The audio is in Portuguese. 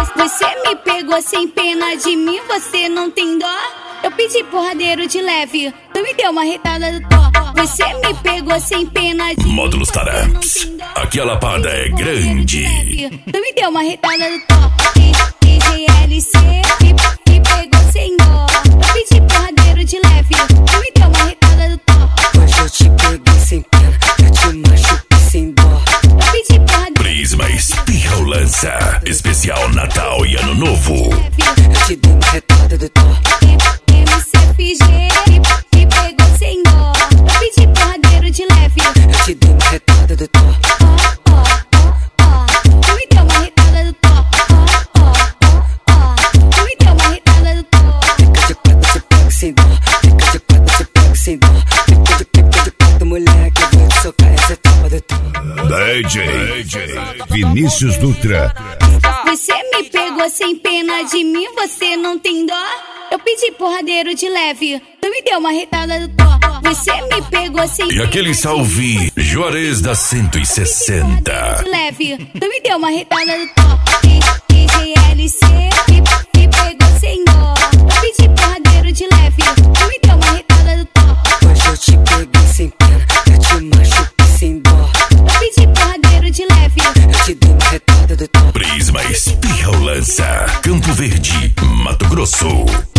Você me pegou sem pena de mim, você não tem dó. Eu pedi porradeiro de leve, tu me deu uma retada do tó. Você me pegou sem pena de mim. Módulos Taramps, aqui a lapada é grande. Tu me deu uma retada do tó. GLC me pegou sem dó. Eu pedi porradeiro de leve, tu me deu uma retada do tó. Hoje eu te peguei sem pena, eu te machuquei sem dó. Eu pedi porradeiro. Prisma espirra ou lança, especial Natal e Ano Novo. Eu te dei uma retada do tó. MCFG me pegou sem dó. Eu pedi porradeiro de leve, Eu te dei uma retada do tó. Tu me deu uma retada do tó. Tu me deu uma retada do tó. Fica de quatro, você pega sem dó. Fica de quatro, você pega sem dó. Fica de quatro, moleque, eu vou te socar essa etapa do tó. DJ Vinícius Dutra. Você me pegou sem pena de mim, você não tem dó. Eu pedi porradeiro de leve, tu me deu uma retada do tó. Você me pegou sem E aquele salve Juarez da 160. de leve, tu me deu uma retada do tó. GLC me pegou sem dó. Eu pedi porradeiro de leve, tu me deu uma retada do tó. Hoje eu te peguei sem pena, eu te machuquei sem dó. Eu pedi porradeiro de leve, Eu te dei uma retada do tó. Prisma espirra ou lança, Campo Verde, Mato Grosso.